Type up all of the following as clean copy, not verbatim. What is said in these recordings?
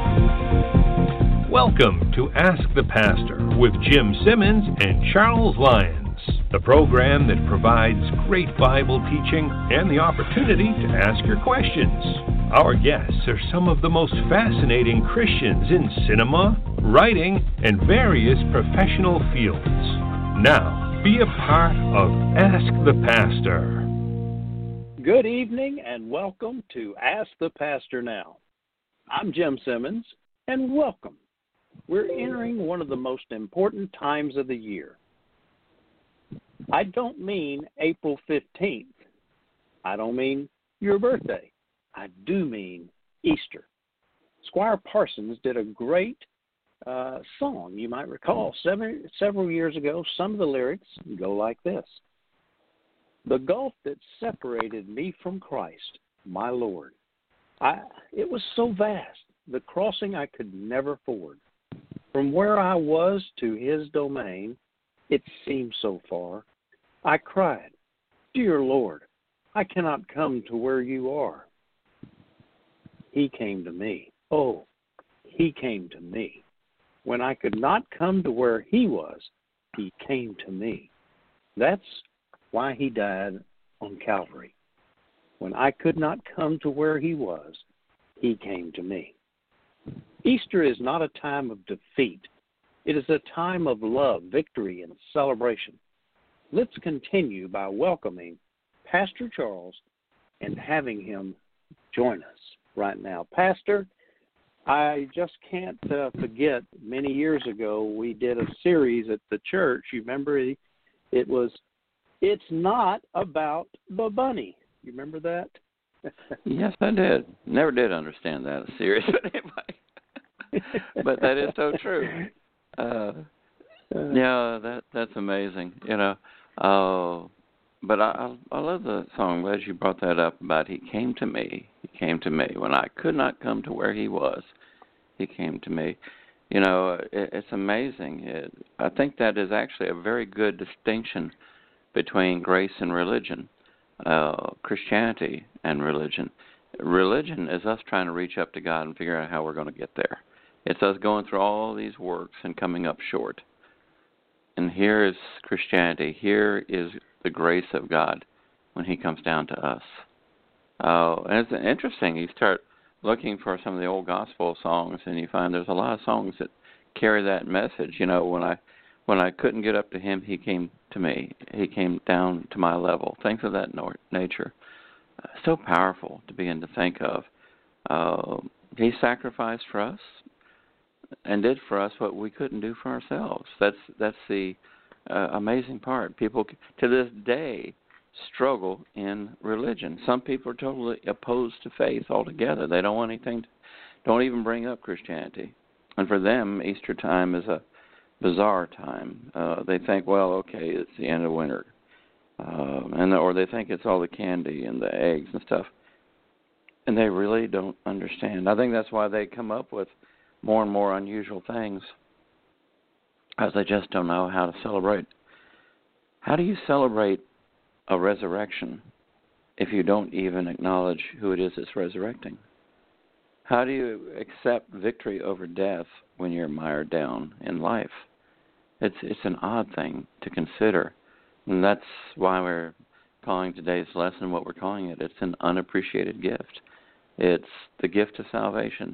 Welcome to Ask the Pastor with Jim Simmons and Charles Lyons, the program that provides great Bible teaching and the opportunity to ask your questions. Our guests are some of the most fascinating Christians in cinema, writing, and various professional fields. Now, be a part of Ask the Pastor. Good evening and welcome to Ask the Pastor Now. I'm Jim Simmons, and welcome. We're entering one of the most important times of the year. I don't mean April 15th. I don't mean your birthday. I do mean Easter. Squire Parsons did a great song, you might recall, several years ago. Some of the lyrics go like this. The gulf that separated me from Christ, my Lord. It was so vast, the crossing I could never ford. From where I was to his domain, it seemed so far. I cried, Dear Lord, I cannot come to where you are. He came to me. Oh, he came to me. When I could not come to where he was, he came to me. That's why he died on Calvary. When I could not come to where he was, he came to me. Easter is not a time of defeat. It is a time of love, victory, and celebration. Let's continue by welcoming Pastor Charles and having him join us right now. Pastor, I just can't forget, many years ago we did a series at the church. You remember it was, It's Not About the Bunny. You remember that? Yes, I did. Never did understand that series, but anyway. But that is so true. Yeah, that's amazing. But I love the song. As you brought that up about He came to me. He came to me when I could not come to where He was. He came to me. It's amazing. I think that is actually a very good distinction between grace and religion. Christianity and religion. Religion is us trying to reach up to God and figure out how we're going to get there. It's us going through all these works and coming up short. And here is Christianity. Here is the grace of God when He comes down to us. And it's interesting. You start looking for some of the old gospel songs, and you find there's a lot of songs that carry that message. When I couldn't get up to Him, He came to me. He came down to my level. Things of that nature. So powerful to begin to think of. He sacrificed for us and did for us what we couldn't do for ourselves. That's the amazing part. People to this day struggle in religion. Some people are totally opposed to faith altogether. They don't want anything. Don't even bring up Christianity. And for them, Easter time is a bizarre time. They think, well, okay, it's the end of winter, or they think it's all the candy and the eggs and stuff, and they really don't understand. I think that's why they come up with more and more unusual things, as they just don't know how to celebrate. How do you celebrate a resurrection if you don't even acknowledge who it is that's resurrecting? How do you accept victory over death when you're mired down in life? It's an odd thing to consider. And that's why we're calling today's lesson what we're calling it. It's an unappreciated gift. It's the gift of salvation.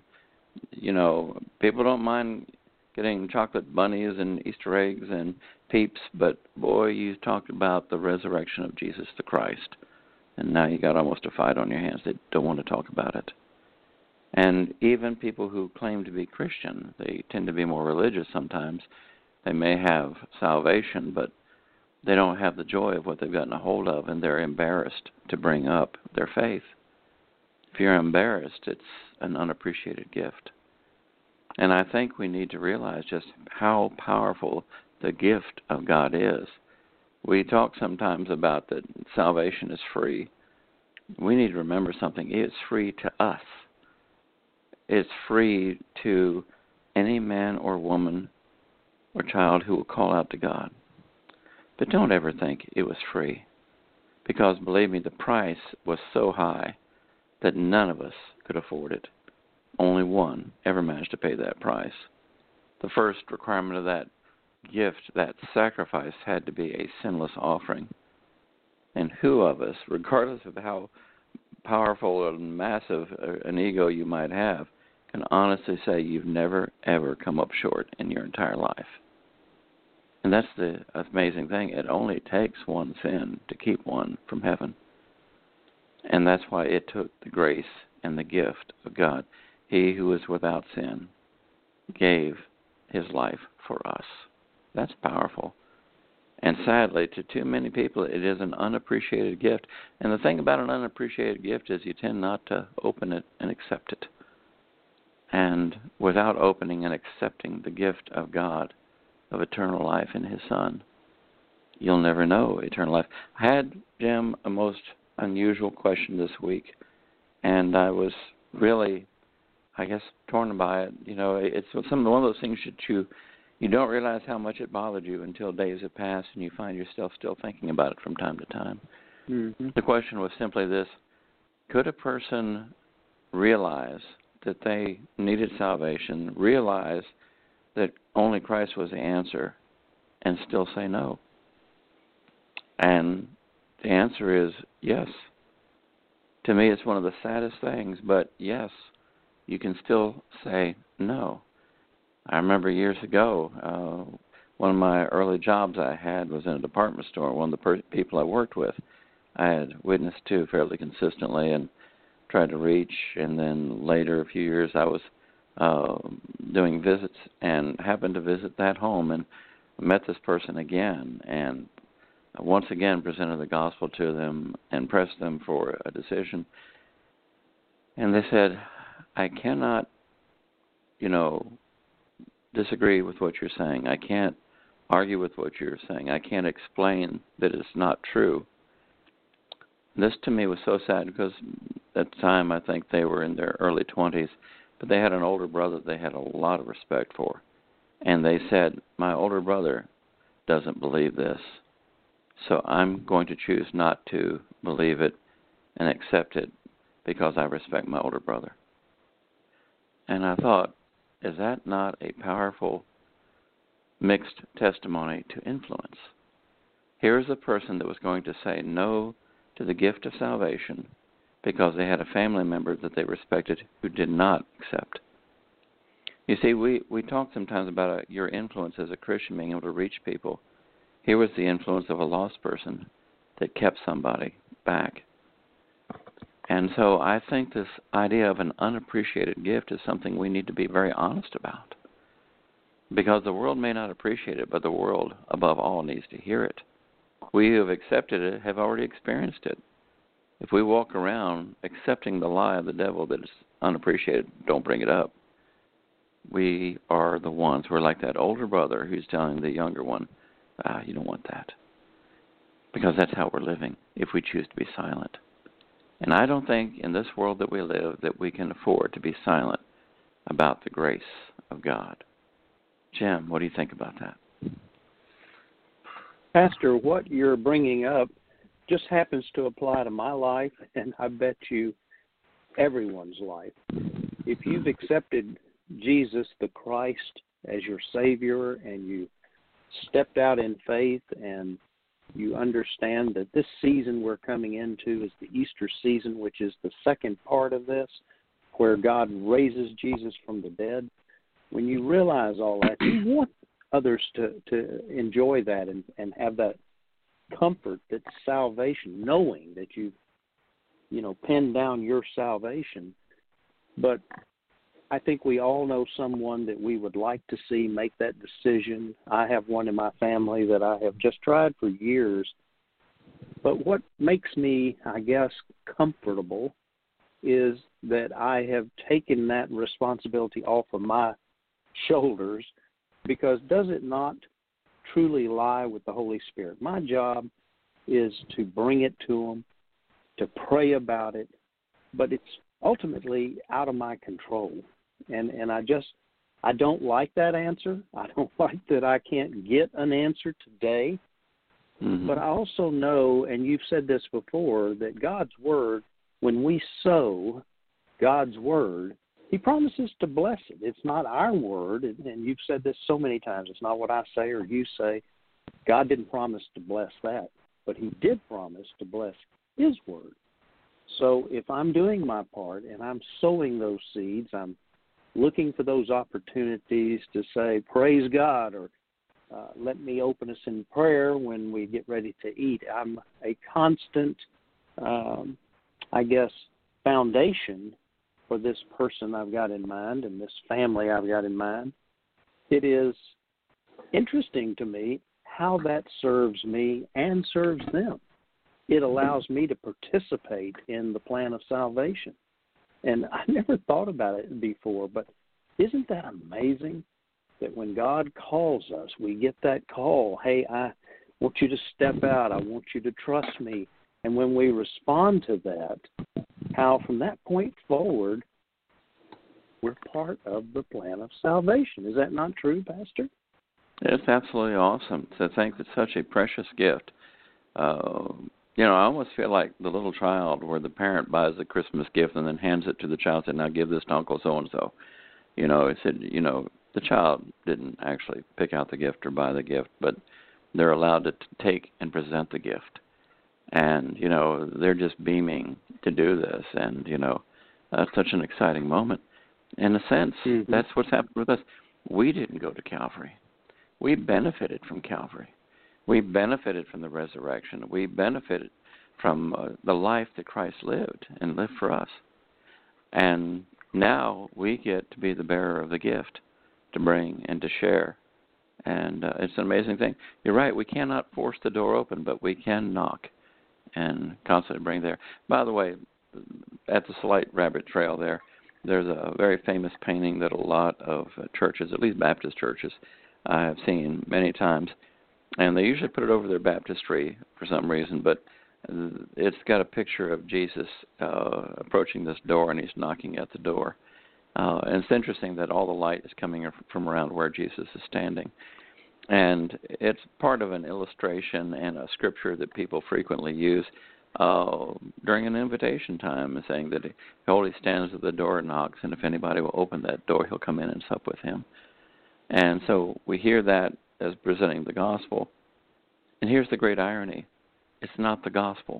People don't mind getting chocolate bunnies and Easter eggs and Peeps, but boy, you talked about the resurrection of Jesus the Christ. And now you got almost a fight on your hands. They don't want to talk about it. And even people who claim to be Christian, they tend to be more religious sometimes. They may have salvation, but they don't have the joy of what they've gotten a hold of, and they're embarrassed to bring up their faith. If you're embarrassed, it's an unappreciated gift. And I think we need to realize just how powerful the gift of God is. We talk sometimes about that salvation is free. We need to remember something. It's free to us. It's free to any man or woman or child who will call out to God. But don't ever think it was free, because believe me, the price was so high that none of us could afford it. Only one ever managed to pay that price. The first requirement of that gift, that sacrifice, had to be a sinless offering. And who of us, regardless of how powerful and massive an ego you might have, can honestly say you've never, ever come up short in your entire life? And that's the amazing thing. It only takes one sin to keep one from heaven. And that's why it took the grace and the gift of God. He who is without sin gave his life for us. That's powerful. And sadly, to too many people, it is an unappreciated gift. And the thing about an unappreciated gift is you tend not to open it and accept it. And without opening and accepting the gift of God, of eternal life in his Son, you'll never know eternal life. I had, Jim, a most unusual question this week, and I was really, I guess, torn by it. You know, it's one of those things that you don't realize how much it bothered you until days have passed and you find yourself still thinking about it from time to time. Mm-hmm. The question was simply this: could a person realize that they needed salvation, realize that only Christ was the answer, and still say no? And the answer is yes. To me, it's one of the saddest things, but yes, you can still say no. I remember years ago, one of my early jobs I had was in a department store. One of the people I worked with, I had witnessed to fairly consistently and tried to reach. And then later, a few years, I was doing visits and happened to visit that home and met this person again, and once again presented the gospel to them and pressed them for a decision. And they said, I cannot, disagree with what you're saying. I can't argue with what you're saying. I can't explain that it's not true. This to me was so sad because at the time I think they were in their early 20s, but they had an older brother they had a lot of respect for. And they said, my older brother doesn't believe this, so I'm going to choose not to believe it and accept it because I respect my older brother. And I thought, is that not a powerful mixed testimony to influence? Here's a person that was going to say no to the gift of salvation because they had a family member that they respected who did not accept. You see, we talk sometimes about your influence as a Christian being able to reach people. Here was the influence of a lost person that kept somebody back. And so I think this idea of an unappreciated gift is something we need to be very honest about. Because the world may not appreciate it, but the world, above all, needs to hear it. We who have accepted it have already experienced it. If we walk around accepting the lie of the devil that it's unappreciated, don't bring it up, we are the ones who are like that older brother who's telling the younger one, you don't want that. Because that's how we're living if we choose to be silent. And I don't think in this world that we live that we can afford to be silent about the grace of God. Jim, what do you think about that? Pastor, what you're bringing up just happens to apply to my life, and I bet you everyone's life. If you've accepted Jesus the Christ as your Savior and you stepped out in faith and you understand that this season we're coming into is the Easter season, which is the second part of this, where God raises Jesus from the dead. When you realize all that, you want others to enjoy that and have that comfort that salvation, knowing that you've, pinned down your salvation. But I think we all know someone that we would like to see make that decision. I have one in my family that I have just tried for years. But what makes me, I guess, comfortable is that I have taken that responsibility off of my shoulders, because does it not truly lie with the Holy Spirit? My job is to bring it to them, to pray about it, but it's ultimately out of my control. And I don't like that answer. I don't like that I can't get an answer today. Mm-hmm. But I also know, and you've said this before, that God's Word, when we sow God's Word, He promises to bless it. It's not our word, and you've said this so many times. It's not what I say or you say. God didn't promise to bless that, but he did promise to bless his word. So if I'm doing my part and I'm sowing those seeds, I'm looking for those opportunities to say, praise God, or let me open us in prayer when we get ready to eat. I'm a constant, foundation for this person I've got in mind and this family I've got in mind. It is interesting to me how that serves me and serves them. It allows me to participate in the plan of salvation. And I never thought about it before, but isn't that amazing that when God calls us, we get that call, hey, I want you to step out, I want you to trust me. And when we respond to that, how from that point forward, we're part of the plan of salvation. Is that not true, Pastor? It's absolutely awesome to think that such a precious gift. I almost feel like the little child where the parent buys the Christmas gift and then hands it to the child and said, now give this to Uncle so-and-so. It said, the child didn't actually pick out the gift or buy the gift, but they're allowed to take and present the gift. And, they're just beaming to do this. And, that's such an exciting moment. In a sense, that's what's happened with us. We didn't go to Calvary. We benefited from Calvary. We benefited from the resurrection. We benefited from the life that Christ lived and lived for us. And now we get to be the bearer of the gift to bring and to share. And it's an amazing thing. You're right, we cannot force the door open, but we can knock and constantly bring there. By the way, at the Slight Rabbit Trail there's a very famous painting that a lot of churches, at least Baptist churches, I have seen many times. And they usually put it over their baptistry for some reason, but it's got a picture of Jesus approaching this door, and he's knocking at the door. And it's interesting that all the light is coming from around where Jesus is standing. And it's part of an illustration and a scripture that people frequently use during an invitation time, saying that he stands at the door and knocks, and if anybody will open that door, he'll come in and sup with him. And so we hear that as presenting the gospel. And here's the great irony. It's not the gospel.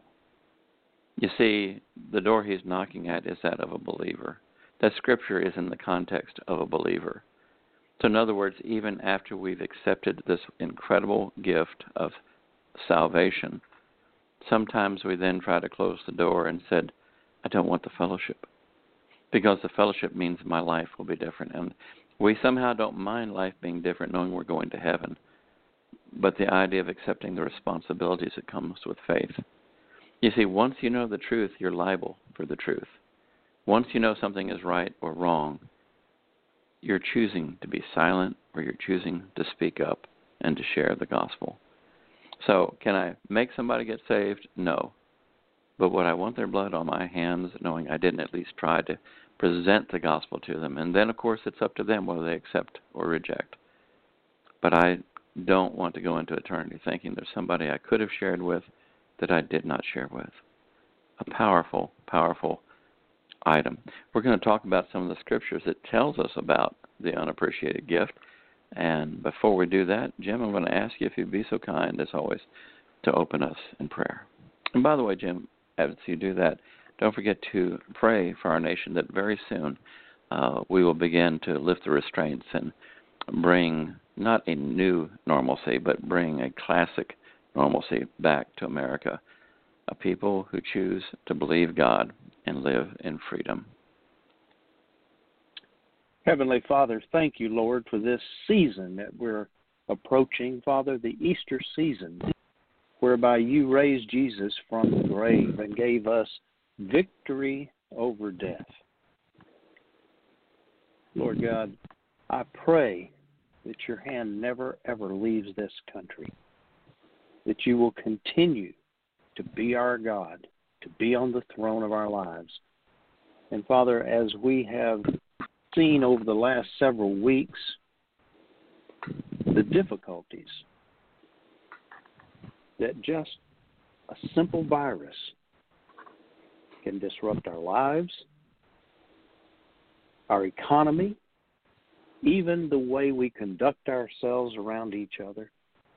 You see, the door he's knocking at is that of a believer. That scripture is in the context of a believer. So in other words, even after we've accepted this incredible gift of salvation, sometimes we then try to close the door and said, I don't want the fellowship. Because the fellowship means my life will be different. And we somehow don't mind life being different, knowing we're going to heaven. But the idea of accepting the responsibilities that comes with faith. You see, once you know the truth, you're liable for the truth. Once you know something is right or wrong, you're choosing to be silent or you're choosing to speak up and to share the gospel. So, can I make somebody get saved? No. But would I want their blood on my hands, knowing I didn't at least try to present the gospel to them? And then, of course, it's up to them whether they accept or reject. But I don't want to go into eternity thinking there's somebody I could have shared with that I did not share with. A powerful, powerful item. We're going to talk about some of the scriptures that tells us about the unappreciated gift. And before we do that, Jim, I'm going to ask you if you'd be so kind, as always, to open us in prayer. And by the way, Jim, as you do that, don't forget to pray for our nation that very soon we will begin to lift the restraints and bring not a new normalcy, but bring a classic normalcy back to America. A people who choose to believe God and live in freedom. Heavenly Father, thank you, Lord, for this season that we're approaching, Father, the Easter season, whereby you raised Jesus from the grave and gave us victory over death. Lord God, I pray that your hand never, ever leaves this country, that you will continue to be our God, to be on the throne of our lives. And Father, as we have seen over the last several weeks, the difficulties that just a simple virus can disrupt our lives, our economy, even the way we conduct ourselves around each other.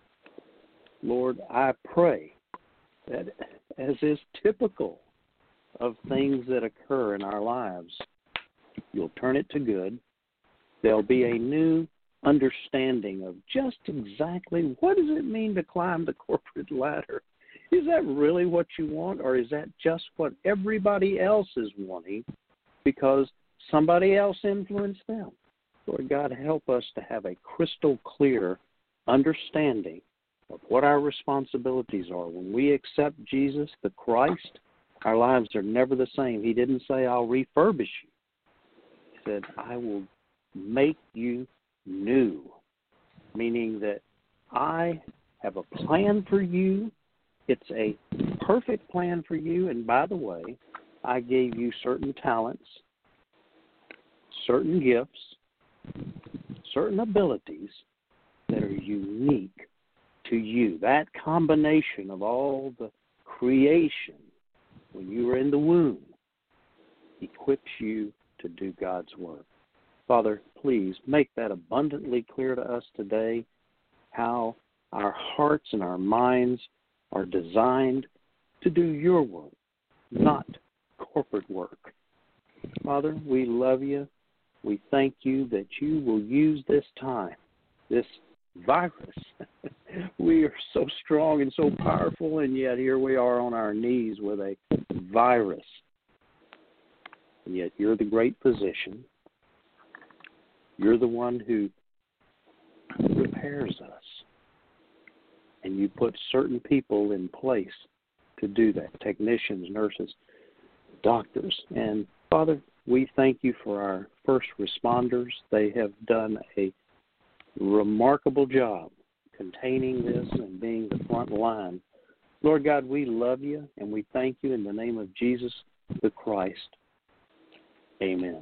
Lord, I pray that, as is typical of things that occur in our lives, you'll turn it to good. There'll be a new understanding of just exactly what does it mean to climb the corporate ladder. Is that really what you want, or is that just what everybody else is wanting because somebody else influenced them? Lord God, help us to have a crystal clear understanding of what our responsibilities are. When we accept Jesus, the Christ, our lives are never the same. He didn't say, I'll refurbish you. He said, I will make you new, meaning that I have a plan for you. It's a perfect plan for you. And by the way, I gave you certain talents, certain gifts, certain abilities that are unique to you. That combination of all the creation when you were in the womb equips you to do God's work. Father, please make that abundantly clear to us today, how our hearts and our minds are designed to do your work, not corporate work. Father, we love you. We thank you that you will use this time, this virus. We are so strong and so powerful, and yet here we are on our knees with a virus. And yet you're the great physician. You're the one who repairs us. And you put certain people in place to do that, technicians, nurses, doctors. And, Father, we thank you for our first responders. They have done a remarkable job containing this and being the front line. Lord God, we love you, and we thank you in the name of Jesus the Christ. Amen.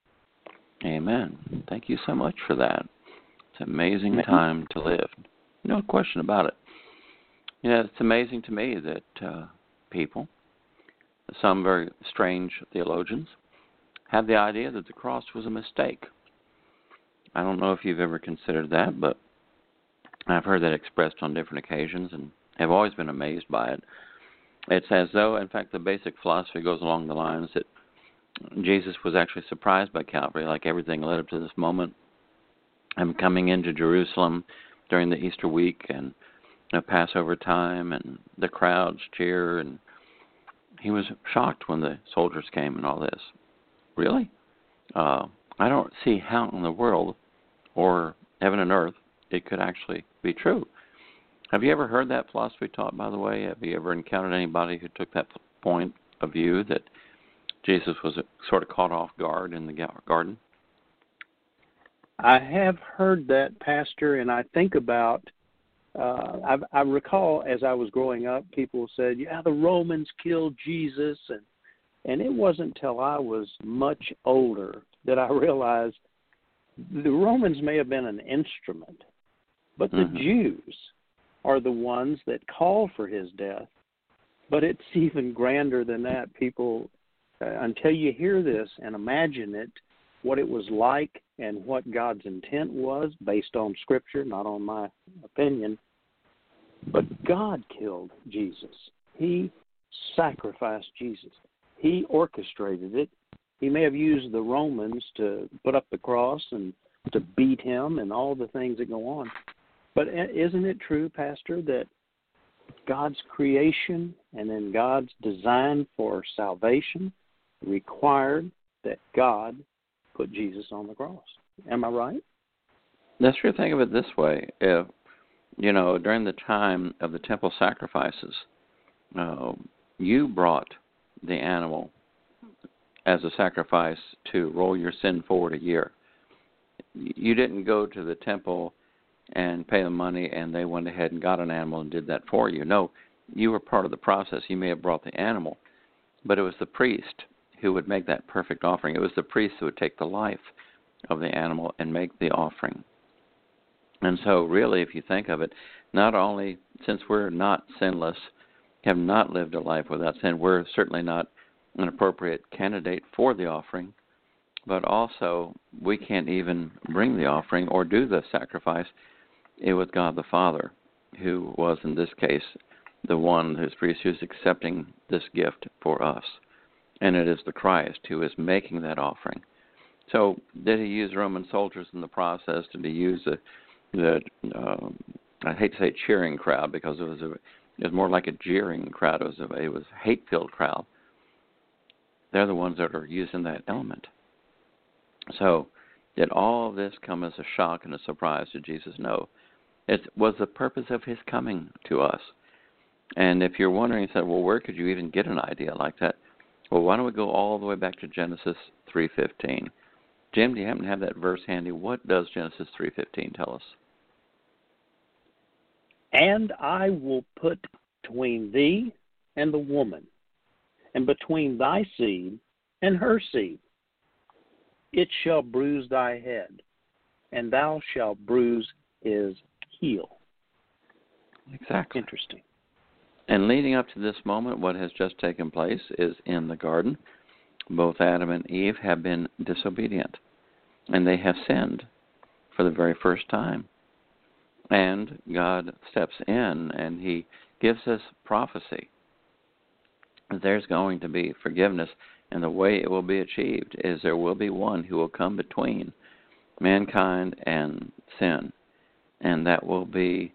Amen. Thank you so much for that. It's an amazing time to live. No question about it. You know, it's amazing to me that people, some very strange theologians, have the idea that the cross was a mistake. I don't know if you've ever considered that, but I've heard that expressed on different occasions and have always been amazed by it. It's as though, in fact, the basic philosophy goes along the lines that Jesus was actually surprised by Calvary, like everything led up to this moment. And coming into Jerusalem during the Easter week and Passover time, and the crowds cheer, and he was shocked when the soldiers came and all this. Really? I don't see how in the world, or heaven and earth, it could actually be true. Have you ever heard that philosophy taught, by the way? Have you ever encountered anybody who took that point of view that Jesus was sort of caught off guard in the garden? I have heard that, Pastor, and I think about, I recall as I was growing up, people said, yeah, the Romans killed Jesus, and it wasn't until I was much older that I realized the Romans may have been an instrument, but the Jews are the ones that call for his death. But it's even grander than that. People, until you hear this and imagine it, what it was like and what God's intent was based on Scripture, not on my opinion. But God killed Jesus. He sacrificed Jesus. He orchestrated it. He may have used the Romans to put up the cross and to beat him and all the things that go on. But isn't it true, Pastor, that God's creation and then God's design for salvation required that God put Jesus on the cross? Am I right? That's true. Think of it this way. If, during the time of the temple sacrifices, you brought the animal as a sacrifice to roll your sin forward a year. You didn't go to the temple and pay the money and they went ahead and got an animal and did that for you. No, you were part of the process. You may have brought the animal, but it was the priest who would make that perfect offering. It was the priest who would take the life of the animal and make the offering. And so really, if you think of it, not only since we're not sinless, have not lived a life without sin, we're certainly not an appropriate candidate for the offering. but also we can't even bring the offering or do the sacrifice. It was God the Father who was, in this case, the one who's priest who's accepting this gift for us. And it is the Christ who is making that offering. So did he use Roman soldiers in the process? Did he use the I hate to say cheering crowd, because it was more like a jeering crowd. It was a hate-filled crowd. They're the ones that are using that element. So did all of this come as a shock and a surprise to Jesus? No. It was the purpose of his coming to us. And if you're wondering, well, where could you even get an idea like that? Well, why don't we go all the way back to Genesis 3:15? Jim, do you happen to have that verse handy? What does Genesis 3:15 tell us? And I will put between thee and the woman, and between thy seed and her seed. It shall bruise thy head, and thou shalt bruise his heel. Exactly. Interesting. And leading up to this moment, what has just taken place is in the garden, both Adam and Eve have been disobedient, and they have sinned for the very first time. And God steps in, and he gives us prophecy. There's going to be forgiveness, and the way it will be achieved is there will be one who will come between mankind and sin. And that will be,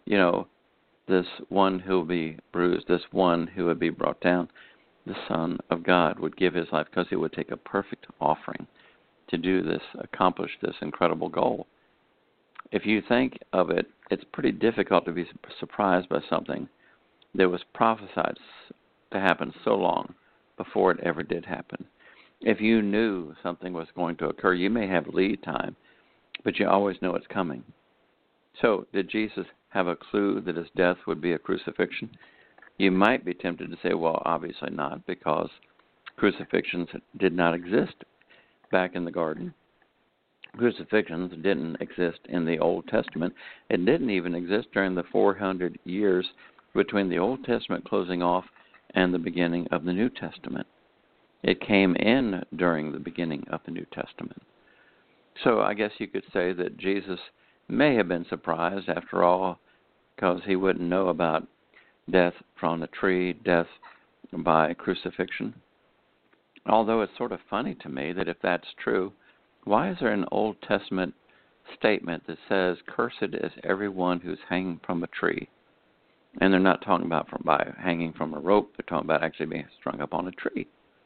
this one who will be bruised, this one who would be brought down. The Son of God would give his life, because it would take a perfect offering to do this, accomplish this incredible goal. If you think of it, it's pretty difficult to be surprised by something that was prophesied to happen so long before it ever did happen. If you knew something was going to occur, you may have lead time, but you always know it's coming. So, did Jesus have a clue that his death would be a crucifixion? You might be tempted to say, well, obviously not, because crucifixions did not exist back in the garden. Crucifixions didn't exist in the Old Testament. It didn't even exist during the 400 years between the Old Testament closing off and the beginning of the New Testament. It came in during the beginning of the New Testament. So I guess you could say that Jesus may have been surprised, after all, because he wouldn't know about death from the tree, death by crucifixion. Although it's sort of funny to me that if that's true, why is there an Old Testament statement that says, "Cursed is everyone who's hanging from a tree"? And they're not talking about by hanging from a rope. They're talking about actually being strung up on a tree.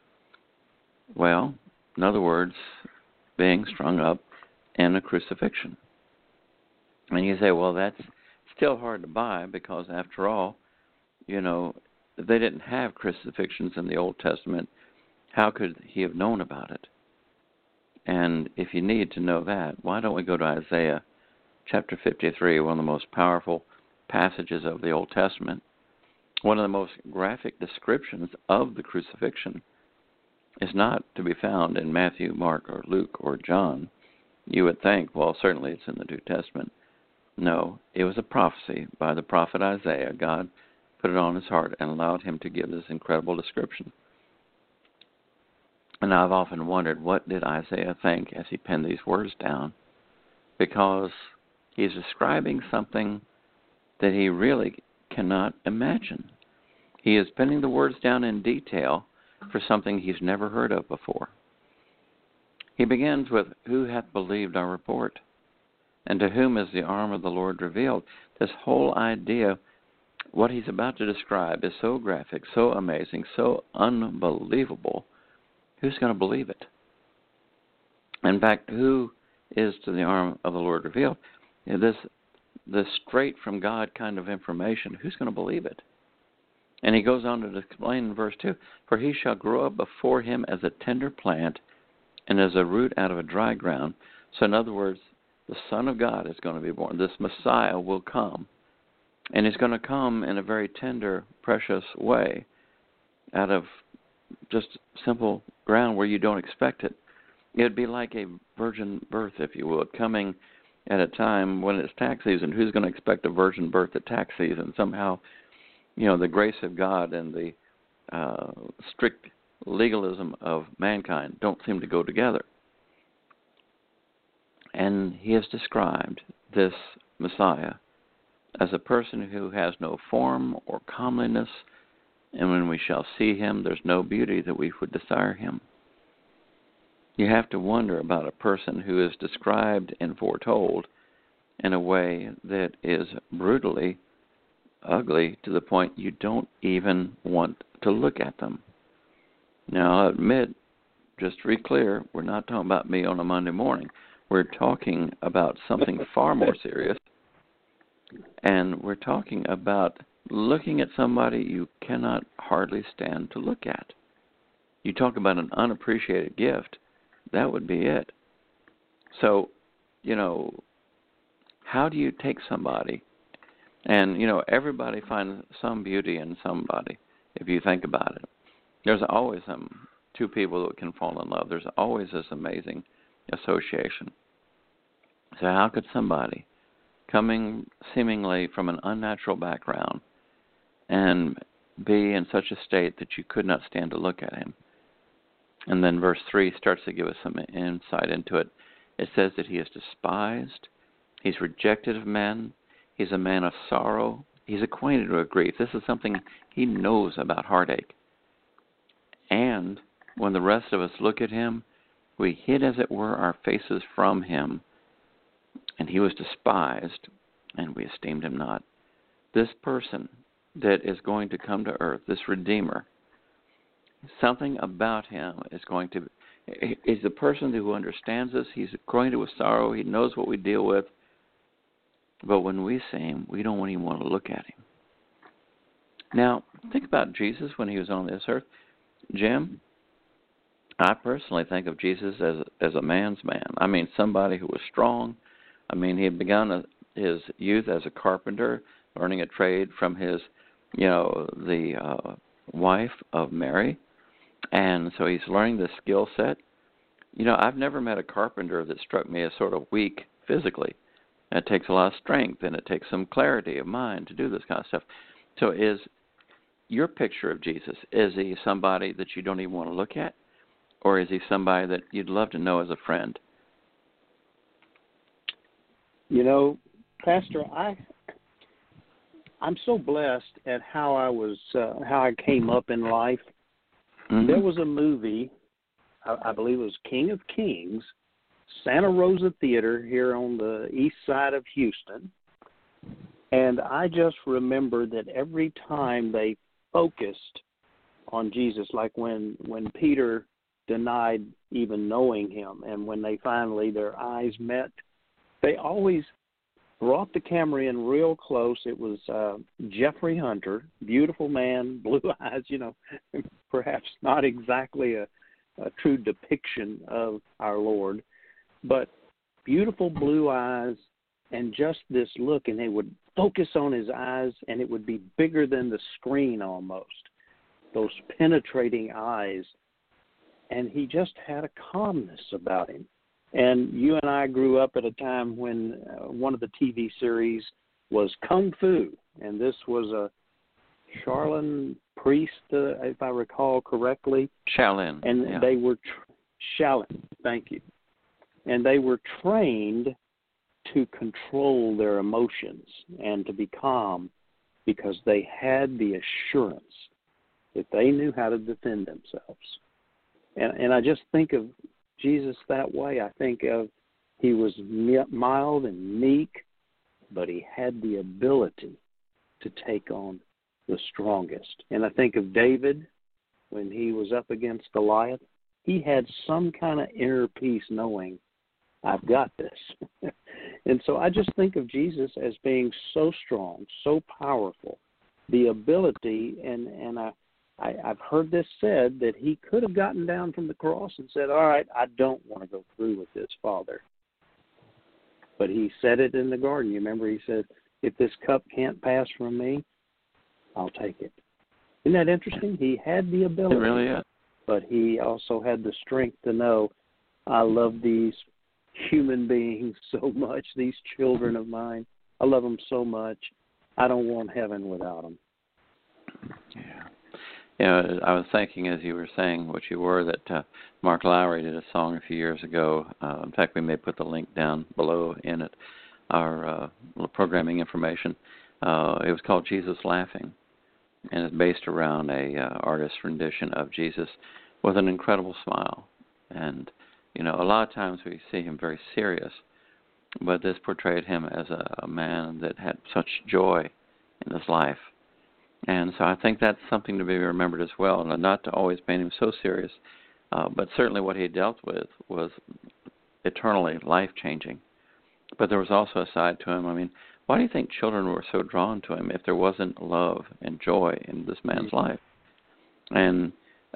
Well, in other words, being strung up in a crucifixion. And you say, well, that's still hard to buy, because after all, they didn't have crucifixions in the Old Testament. How could he have known about it? And if you need to know that, why don't we go to Isaiah chapter 53, one of the most powerful passages of the Old Testament, one of the most graphic descriptions of the crucifixion is not to be found in Matthew, Mark, or Luke, or John. You would think, well, certainly it's in the New Testament. No, it was a prophecy by the prophet Isaiah. God put it on his heart and allowed him to give this incredible description. And I've often wondered, what did Isaiah think as he penned these words down? Because he's describing something that he really cannot imagine. He is penning the words down in detail for something he's never heard of before. He begins with, "Who hath believed our report? And to whom is the arm of the Lord revealed?" This whole idea, what he's about to describe, is so graphic, so amazing, so unbelievable. Who's going to believe it? In fact, who is to the arm of the Lord revealed? This straight from God kind of information, who's going to believe it? And he goes on to explain in verse 2, "For he shall grow up before him as a tender plant and as a root out of a dry ground." So in other words, the Son of God is going to be born. This Messiah will come. And he's going to come in a very tender, precious way, out of just simple ground where you don't expect it. It would be like a virgin birth, if you would, coming at a time when it's tax season. Who's going to expect a virgin birth at tax season? Somehow, the grace of God and the strict legalism of mankind don't seem to go together. And he has described this Messiah as a person who has no form or comeliness, and when we shall see him, there's no beauty that we would desire him. You have to wonder about a person who is described and foretold in a way that is brutally ugly to the point you don't even want to look at them. Now, I'll admit, just to be clear, we're not talking about me on a Monday morning. We're talking about something far more serious, and we're talking about looking at somebody you cannot hardly stand to look at. You talk about an unappreciated gift, that would be it. So, how do you take somebody? And, everybody finds some beauty in somebody, if you think about it. There's always two people that can fall in love. There's always this amazing association. So how could somebody coming seemingly from an unnatural background and be in such a state that you could not stand to look at him? And then verse 3 starts to give us some insight into it. It says that he is despised, he's rejected of men, he's a man of sorrow, he's acquainted with grief. This is something he knows about heartache. And when the rest of us look at him, we hid, as it were, our faces from him. And he was despised, and we esteemed him not. This person that is going to come to earth, this Redeemer, something about him is a person who understands us. He's acquainted with sorrow. He knows what we deal with. But when we see him, we don't even want to look at him. Now, think about Jesus when he was on this earth. Jim, I personally think of Jesus as a man's man. I mean, somebody who was strong. I mean, he had begun his youth as a carpenter, learning a trade from his, the wife of Mary. And so he's learning this skill set. I've never met a carpenter that struck me as sort of weak physically. It takes a lot of strength, and it takes some clarity of mind to do this kind of stuff. So is your picture of Jesus, is he somebody that you don't even want to look at? Or is he somebody that you'd love to know as a friend? Pastor, I'm so blessed at how I came up in life. Mm-hmm. There was a movie, I believe it was King of Kings, Santa Rosa Theater here on the east side of Houston. And I just remember that every time they focused on Jesus, like when Peter denied even knowing him, and when they finally, their eyes met, they always brought the camera in real close. It was Jeffrey Hunter, beautiful man, blue eyes, perhaps not exactly a true depiction of our Lord, but beautiful blue eyes and just this look, and they would focus on his eyes, and it would be bigger than the screen almost, those penetrating eyes. And he just had a calmness about him. And you and I grew up at a time when one of the TV series was Kung Fu, and this was a Shaolin priest, if I recall correctly. Shaolin. And yeah. They were Shaolin, thank you. And they were trained to control their emotions and to be calm because they had the assurance that they knew how to defend themselves. And I just think of Jesus that way. I think of he was mild and meek, but he had the ability to take on the strongest. And I think of David when he was up against Goliath. He had some kind of inner peace knowing, I've got this. And so I just think of Jesus as being so strong, so powerful, the ability, and I've heard this said that he could have gotten down from the cross and said, all right, I don't want to go through with this, Father. But he said it in the garden. You remember he said, if this cup can't pass from me, I'll take it. Isn't that interesting? He had the ability. It really is. But he also had the strength to know, I love these human beings so much, these children of mine. I love them so much. I don't want heaven without them. Yeah. I was thinking as you were saying what you were that Mark Lowry did a song a few years ago. In fact, we may put the link down below in it, our programming information. It was called Jesus Laughing, and it's based around a artist's rendition of Jesus with an incredible smile. And, you know, a lot of times we see him very serious, but this portrayed him as a man that had such joy in his life. And so I think that's something to be remembered as well, and not to always paint him so serious, but certainly what he dealt with was eternally life-changing. But there was also a side to him. I mean, why do you think children were so drawn to him if there wasn't love and joy in this man's life? And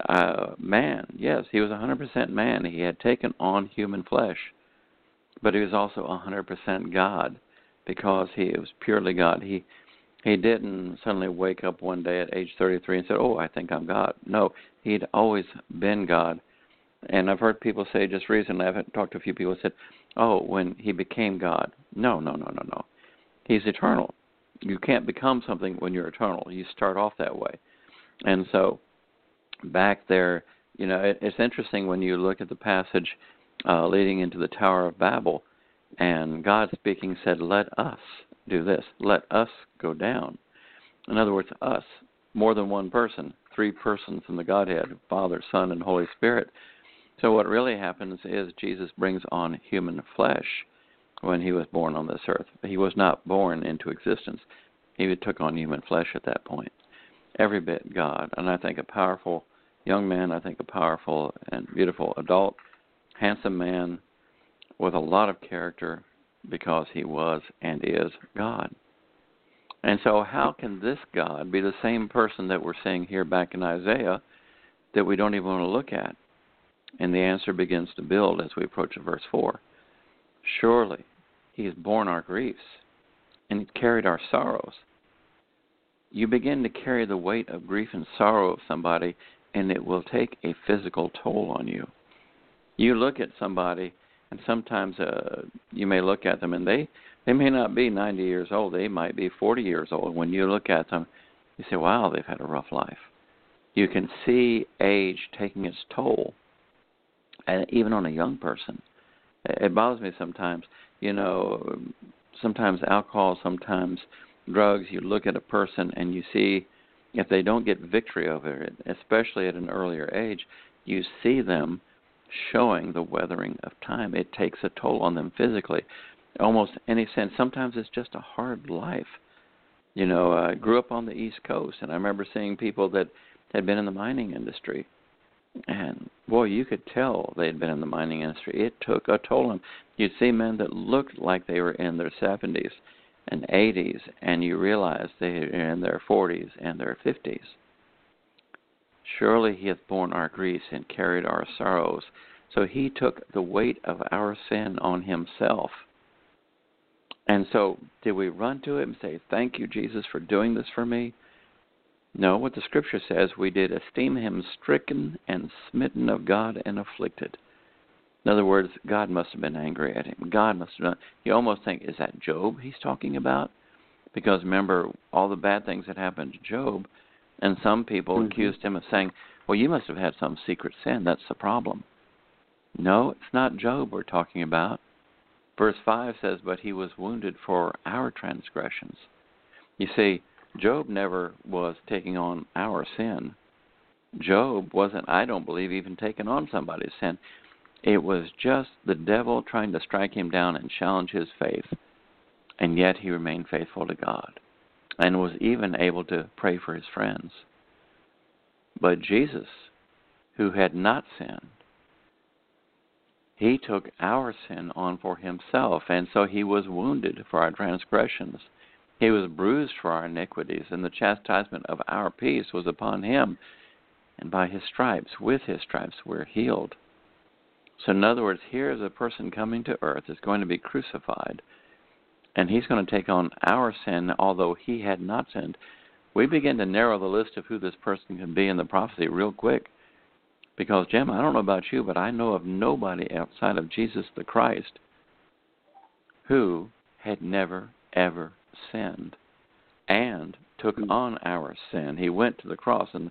man, yes, he was 100% man. He had taken on human flesh, but he was also 100% God because he was purely God. He didn't suddenly wake up one day at age 33 and say, oh, I think I'm God. No, he'd always been God. And I've heard people say just recently, I've talked to a few people who said, oh, when he became God. No. He's eternal. You can't become something when you're eternal. You start off that way. And so back there, you know, it's interesting when you look at the passage leading into the Tower of Babel, and God speaking said, let us do this. Let us go down. In other words, us, more than one person, three persons in the Godhead, Father, Son, and Holy Spirit. So what really happens is Jesus brings on human flesh when he was born on this earth. He was not born into existence. He took on human flesh at that point. Every bit God. And I think a powerful young man, I think a powerful and beautiful adult, handsome man with a lot of character, because he was and is God. And so how can this God be the same person that we're seeing here back in Isaiah that we don't even want to look at? And the answer begins to build as we approach verse 4. Surely he has borne our griefs and he carried our sorrows. You begin to carry the weight of grief and sorrow of somebody, and it will take a physical toll on you. You look at somebody, and sometimes you may look at them, and they may not be 90 years old. They might be 40 years old. When you look at them, you say, wow, they've had a rough life. You can see age taking its toll, and even on a young person. It bothers me sometimes. You know, sometimes alcohol, sometimes drugs. You look at a person, and you see if they don't get victory over it, especially at an earlier age, you see them showing the weathering of time. It takes a toll on them physically. Almost any sense. Sometimes it's just a hard life. You know, I grew up on the East Coast, and I remember seeing people that had been in the mining industry. And, boy, you could tell they had been in the mining industry. It took a toll on them. You'd see men that looked like they were in their 70s and 80s, and you realized they were in their 40s and their 50s. Surely he hath borne our griefs and carried our sorrows. So he took the weight of our sin on himself. And so did we run to him and say, thank you, Jesus, for doing this for me? No, what the Scripture says, we did esteem him stricken and smitten of God and afflicted. In other words, God must have been angry at him. God must have done. You almost think, is that Job he's talking about? Because remember, all the bad things that happened to Job, and some people accused him of saying, well, you must have had some secret sin. That's the problem. No, it's not Job we're talking about. Verse 5 says, but he was wounded for our transgressions. You see, Job never was taking on our sin. Job wasn't, I don't believe, even taking on somebody's sin. It was just the devil trying to strike him down and challenge his faith. And yet he remained faithful to God and was even able to pray for his friends. But Jesus, who had not sinned, he took our sin on for himself, and so he was wounded for our transgressions. He was bruised for our iniquities, and the chastisement of our peace was upon him. And by his stripes, with his stripes, we're healed. So in other words, here is a person coming to earth, is going to be crucified, and he's going to take on our sin, although he had not sinned. We begin to narrow the list of who this person can be in the prophecy real quick. Because, Jim, I don't know about you, but I know of nobody outside of Jesus the Christ who had never, ever sinned and took on our sin. He went to the cross, and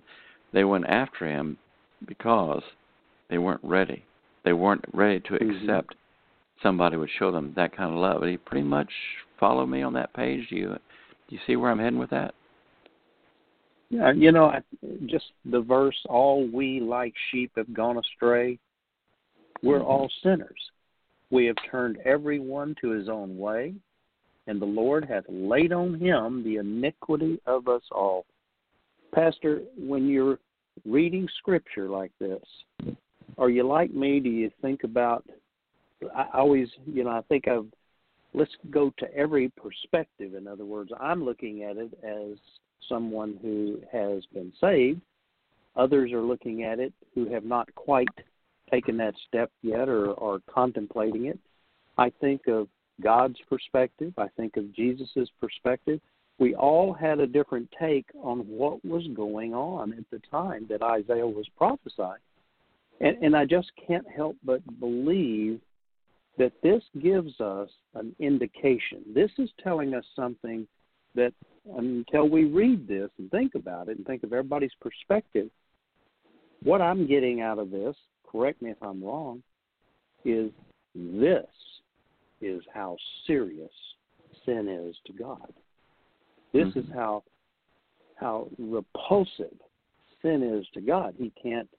They went after him because they weren't ready. They weren't ready to accept somebody would show them that kind of love. And he pretty much follow me on that page. Do you see where I'm heading with that? Yeah, just the verse, all we like sheep have gone astray. We're all sinners. We have turned everyone to his own way, and the Lord hath laid on him the iniquity of us all. Pastor, when you're reading Scripture like this, are you like me? Do you think about, I always, I think of, let's go to every perspective. In other words, I'm looking at it as someone who has been saved. Others are looking at it who have not quite taken that step yet or are contemplating it. I think of God's perspective. I think of Jesus' perspective. We all had a different take on what was going on at the time that Isaiah was prophesying. And I just can't help but believe that this gives us an indication. This is telling us something that until we read this and think about it and think of everybody's perspective, what I'm getting out of this, correct me if I'm wrong, is this is how serious sin is to God. This is how repulsive sin is to God. He can't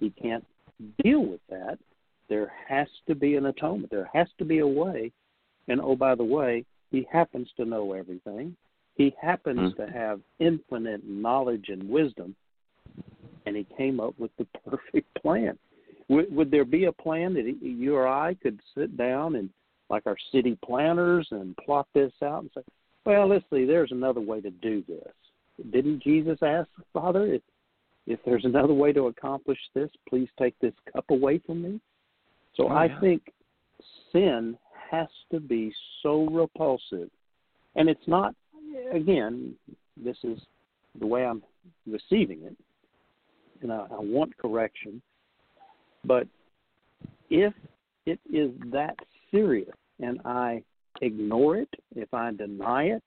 deal with that. There has to be an atonement. There has to be a way. And oh, by the way, he happens to know everything. He happens to have infinite knowledge and wisdom, and he came up with the perfect plan. Would there be a plan that you or I could sit down and, like our city planners, and plot this out and say, well, let's see, there's another way to do this? Didn't Jesus ask the Father, if there's another way to accomplish this, please take this cup away from me? So I think sin has to be so repulsive. And it's not, again, this is the way I'm receiving it, and I want correction. But if it is that serious and I ignore it, if I deny it,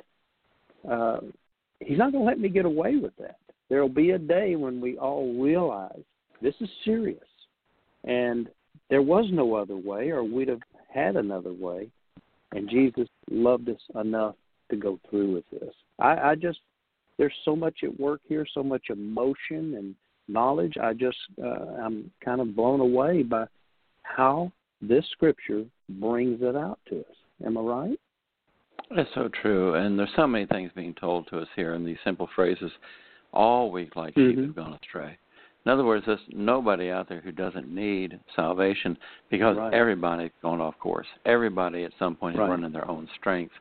he's not going to let me get away with that. There will be a day when we all realize this is serious, and there was no other way, or we'd have had another way, and Jesus loved us enough to go through with this. I just, there's so much at work here, so much emotion and knowledge. I'm kind of blown away by how this Scripture brings it out to us. Am I right? That's so true, and there's so many things being told to us here in these simple phrases. All week like sheep have gone astray. In other words, there's nobody out there who doesn't need salvation, because everybody's gone off course. Everybody at some point is running their own strength.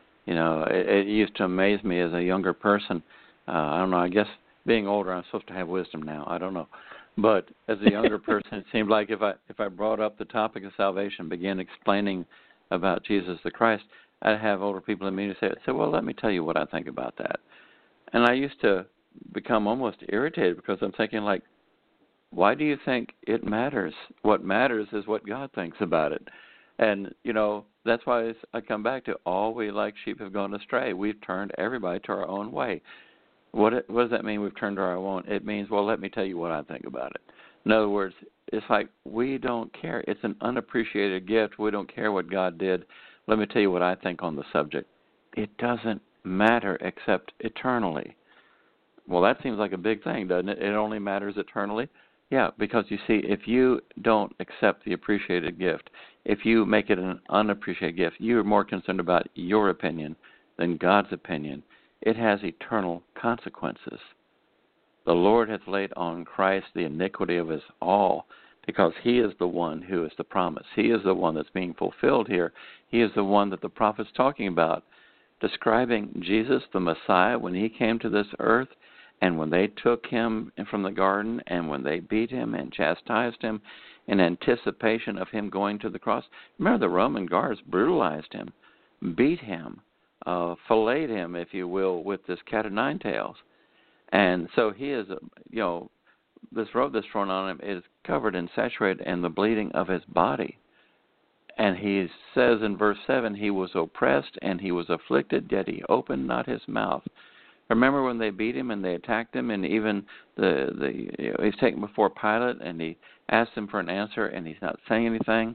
It used to amaze me as a younger person. I don't know, I guess being older, I'm supposed to have wisdom now. I don't know. But as a younger person, it seemed like if I brought up the topic of salvation, began explaining about Jesus the Christ, I'd have older people immediately say, well, let me tell you what I think about that. And I used to become almost irritated, because I'm thinking, like, why do you think it matters? What matters is what God thinks about it. And, that's why I come back to all we like sheep have gone astray. We've turned everybody to our own way. What does that mean, we've turned to our own? It means, well, let me tell you what I think about it. In other words, it's like we don't care. It's an unappreciated gift. We don't care what God did. Let me tell you what I think on the subject. It doesn't matter except eternally. Well, that seems like a big thing, doesn't it? It only matters eternally. Yeah, because you see, if you don't accept the appreciated gift, if you make it an unappreciated gift, you're more concerned about your opinion than God's opinion. It has eternal consequences. The Lord hath laid on Christ the iniquity of us all, because he is the one who is the promise. He is the one that's being fulfilled here. He is the one that the prophet's talking about, describing Jesus, the Messiah, when he came to this earth, and when they took him from the garden, and when they beat him and chastised him in anticipation of him going to the cross. Remember, the Roman guards brutalized him, beat him, filleted him, if you will, with this cat o' nine tails. And so he is, this robe that's thrown on him is covered and saturated in the bleeding of his body. And he says in verse 7, he was oppressed and he was afflicted, yet he opened not his mouth. Remember when they beat him and they attacked him, and even he's taken before Pilate, and he asked him for an answer, and he's not saying anything?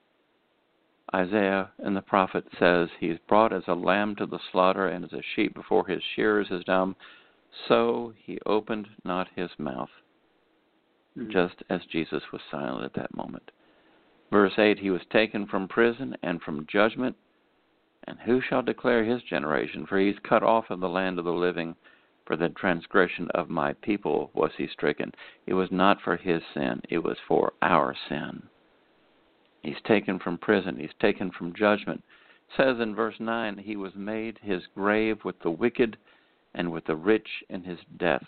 Isaiah and the prophet says, he's brought as a lamb to the slaughter, and as a sheep before his shearers is dumb, so he opened not his mouth. Just as Jesus was silent at that moment. Verse 8, he was taken from prison and from judgment, and who shall declare his generation? For he's cut off of the land of the living. For the transgression of my people was he stricken. It was not for his sin, it was for our sin. He's taken from prison, he's taken from judgment. It says in verse 9, he was made his grave with the wicked and with the rich in his death.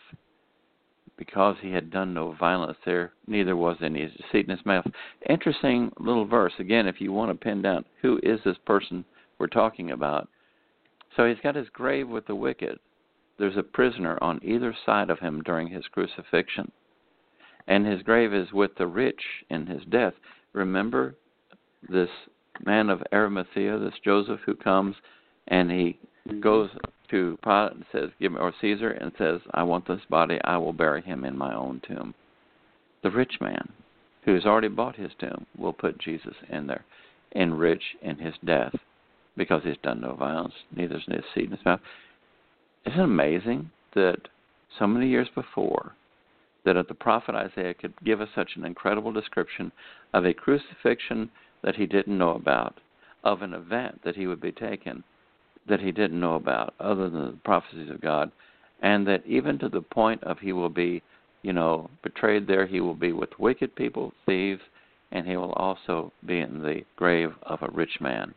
Because he had done no violence, there neither was any deceit in his mouth. Interesting little verse. Again, if you want to pin down who is this person we're talking about. So he's got his grave with the wicked. There's a prisoner on either side of him during his crucifixion. And his grave is with the rich in his death. Remember this man of Arimathea, this Joseph, who comes and he goes to Pilate and says, "Give me," or Caesar, and says, "I want this body. I will bury him in my own tomb." The rich man, who has already bought his tomb, will put Jesus in there, and rich in his death, because he's done no violence, neither is his seed in his mouth. Isn't it amazing that so many years before, that the prophet Isaiah could give us such an incredible description of a crucifixion that he didn't know about, of an event that he would be taken that he didn't know about, other than the prophecies of God, and that even to the point of he will be, betrayed there, he will be with wicked people, thieves, and he will also be in the grave of a rich man.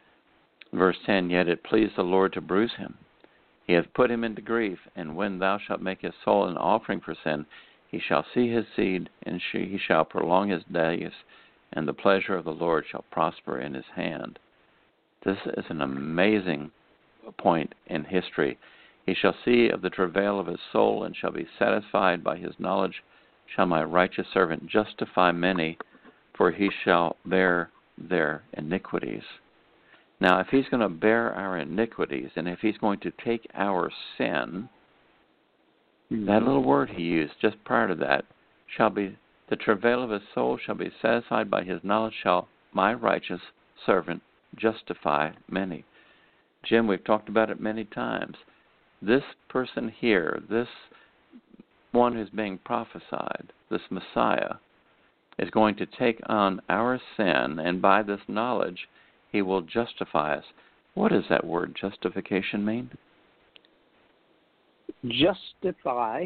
Verse 10, yet it pleased the Lord to bruise him. He hath put him into grief, and when thou shalt make his soul an offering for sin, he shall see his seed, and he shall prolong his days, and the pleasure of the Lord shall prosper in his hand. This is an amazing point in history. He shall see of the travail of his soul, and shall be satisfied by his knowledge. Shall my righteous servant justify many, for he shall bear their iniquities. Now, if he's going to bear our iniquities, and if he's going to take our sin, that little word he used just prior to that, shall be the travail of his soul shall be satisfied by his knowledge, shall my righteous servant justify many. Jim, we've talked about it many times. This person here, this one who's being prophesied, this Messiah, is going to take on our sin, and by this knowledge, he will justify us. What does that word justification mean? Justify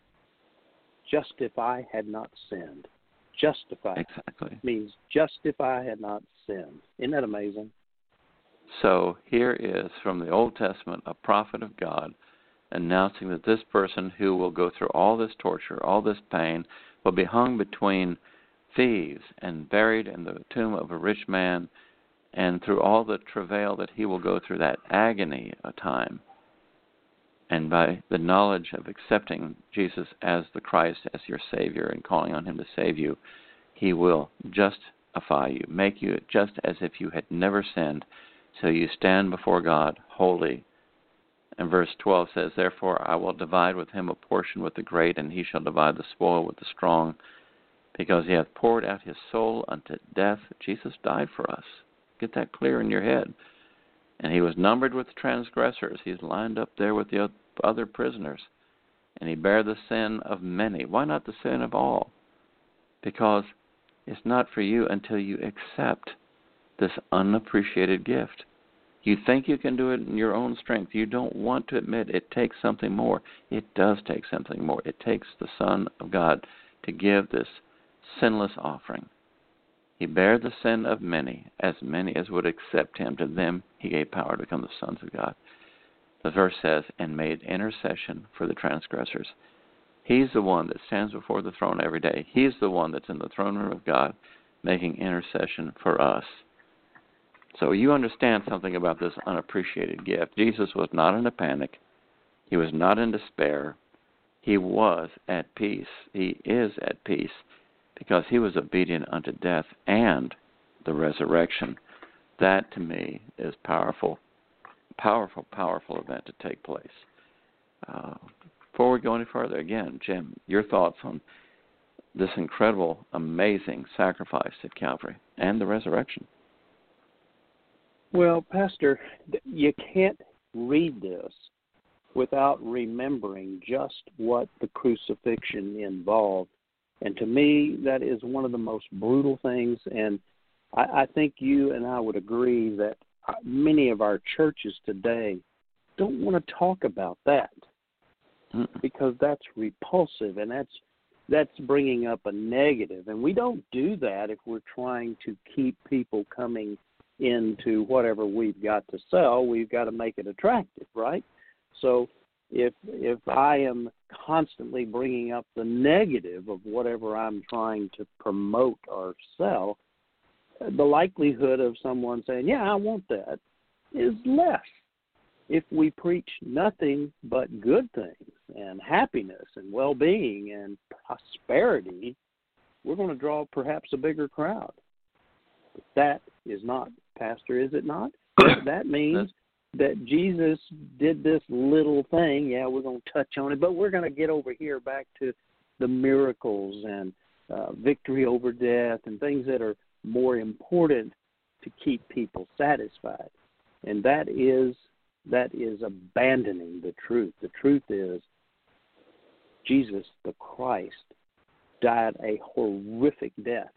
had not sinned. Justify exactly means justify had not sinned. Isn't that amazing? So here is from the Old Testament a prophet of God announcing that this person who will go through all this torture, all this pain, will be hung between thieves and buried in the tomb of a rich man, and through all the travail that he will go through, that agony of time, and by the knowledge of accepting Jesus as the Christ, as your Savior, and calling on him to save you, he will justify you, make you just as if you had never sinned, so you stand before God holy. And verse 12 says, therefore I will divide with him a portion with the great, and he shall divide the spoil with the strong, because he hath poured out his soul unto death. Jesus died for us. Get that clear in your head. And he was numbered with transgressors. He's lined up there with the other prisoners. And he bare the sin of many. Why not the sin of all? Because it's not for you until you accept this unappreciated gift. You think you can do it in your own strength. You don't want to admit it takes something more. It does take something more. It takes the Son of God to give this sinless offering. He bare the sin of many as would accept him. To them he gave power to become the sons of God. The verse says, and made intercession for the transgressors. He's the one that stands before the throne every day. He's the one that's in the throne room of God making intercession for us. So you understand something about this unappreciated gift. Jesus was not in a panic. He was not in despair. He was at peace. He is at peace because he was obedient unto death and the resurrection. That, to me, is powerful, powerful, powerful event to take place. Before we go any further, again, Jim, your thoughts on this incredible, amazing sacrifice at Calvary and the resurrection. Well, Pastor, you can't read this without remembering just what the crucifixion involved. And to me, that is one of the most brutal things. And I think you and I would agree that many of our churches today don't want to talk about that because that's repulsive and that's bringing up a negative. And we don't do that if we're trying to keep people coming into whatever we've got to sell. We've got to make it attractive, right? So if I am constantly bringing up the negative of whatever I'm trying to promote or sell, the likelihood of someone saying, yeah, I want that, is less. If we preach nothing but good things and happiness and well-being and prosperity, we're going to draw perhaps a bigger crowd. But that is not, Pastor, is it not? That means that Jesus did this little thing. Yeah, we're going to touch on it, but we're going to get over here back to the miracles and victory over death and things that are more important to keep people satisfied. And that is abandoning the truth. The truth is Jesus the Christ died a horrific death,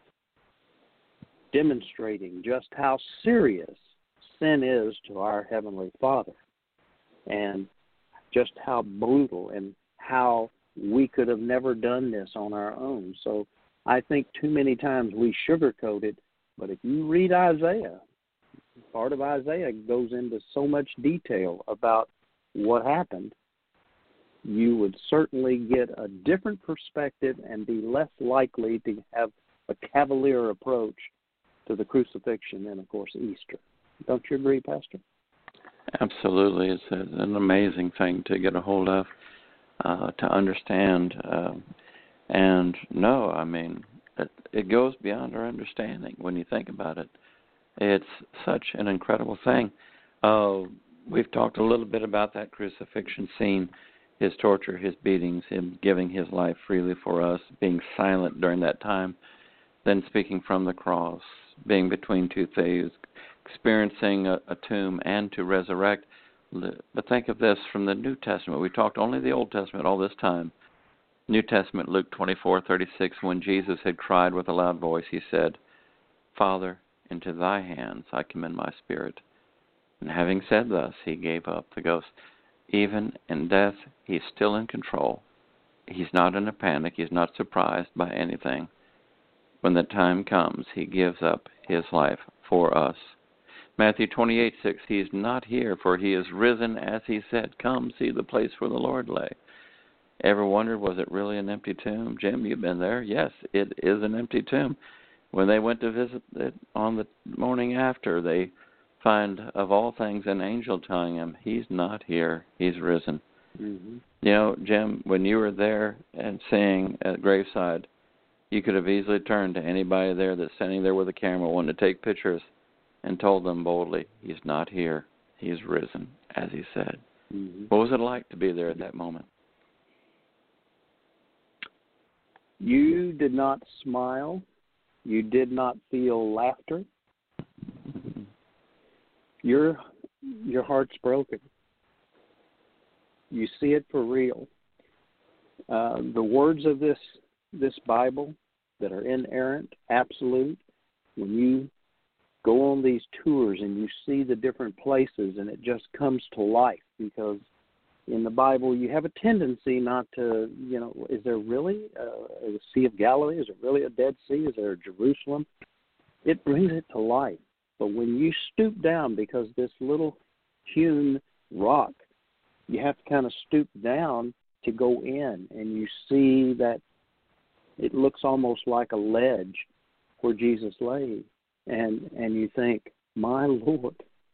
demonstrating just how serious sin is to our Heavenly Father and just how brutal and how we could have never done this on our own. So I think too many times we sugarcoat it, but if you read Isaiah, part of Isaiah goes into so much detail about what happened, you would certainly get a different perspective and be less likely to have a cavalier approach to the crucifixion and, of course, Easter. Don't you agree, Pastor? Absolutely. It's an amazing thing to get a hold of, to understand. And no, I mean, it goes beyond our understanding when you think about it. It's such an incredible thing. We've talked a little bit about that crucifixion scene, his torture, his beatings, him giving his life freely for us, being silent during that time, then speaking from the cross, being between two thieves, experiencing a tomb and to resurrect. But think of this from the New Testament. We talked only the Old Testament all this time. New Testament, Luke 24:36, when Jesus had cried with a loud voice, he said, Father, into thy hands I commend my spirit. And having said thus, he gave up the ghost. Even in death, he's still in control. He's not in a panic. He's not surprised by anything. When the time comes, he gives up his life for us. Matthew 28:6, he is not here, for he is risen as he said. Come, see the place where the Lord lay. Ever wondered, was it really an empty tomb? Jim, you've been there. Yes, it is an empty tomb. When they went to visit it on the morning after, they find, of all things, an angel telling him, he's not here, he's risen. Mm-hmm. You know, Jim, when you were there and seeing at graveside, you could have easily turned to anybody there that's standing there with a camera wanting to take pictures and told them boldly, he's not here, he's risen, as he said. Mm-hmm. What was it like to be there at that moment? You did not smile. You did not feel laughter. Your heart's broken. You see it for real. The words of this Bible that are inerrant, absolute, when you go on these tours and you see the different places and it just comes to life, because in the Bible you have a tendency not to, is there really a Sea of Galilee? Is there really a Dead Sea? Is there a Jerusalem? It brings it to life. But when you stoop down, because this little hewn rock, you have to kind of stoop down to go in, and you see that it looks almost like a ledge where Jesus lay. And you think, my Lord,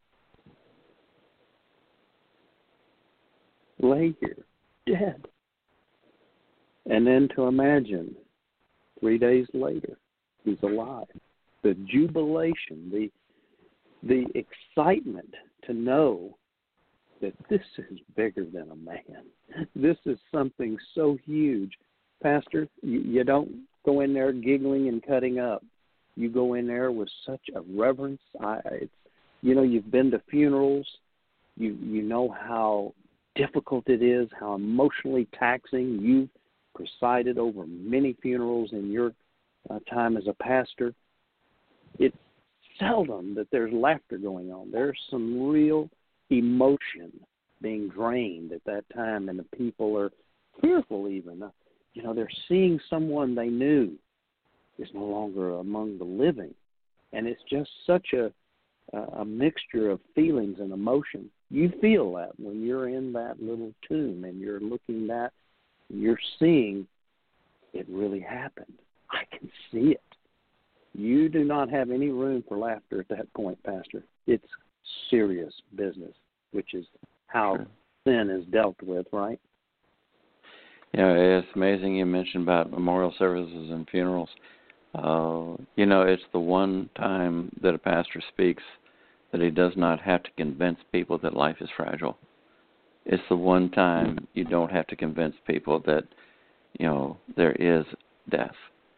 lay here, dead. And then to imagine 3 days later, he's alive. The jubilation, the excitement to know that this is bigger than a man. This is something so huge. Pastor, you don't go in there giggling and cutting up. You go in there with such a reverence. You've been to funerals. You know how difficult it is, how emotionally taxing. You've presided over many funerals in your time as a pastor. It's seldom that there's laughter going on. There's some real emotion being drained at that time, and the people are fearful even. They're seeing someone they knew is no longer among the living. And it's just such a mixture of feelings and emotion. You feel that when you're in that little tomb and you're looking at, you're seeing it really happened. I can see it. You do not have any room for laughter at that point, Pastor. It's serious business, which is how sin is dealt with, right? Yeah, it's amazing you mentioned about memorial services and funerals. It's the one time that a pastor speaks that he does not have to convince people that life is fragile. It's the one time you don't have to convince people that, there is death.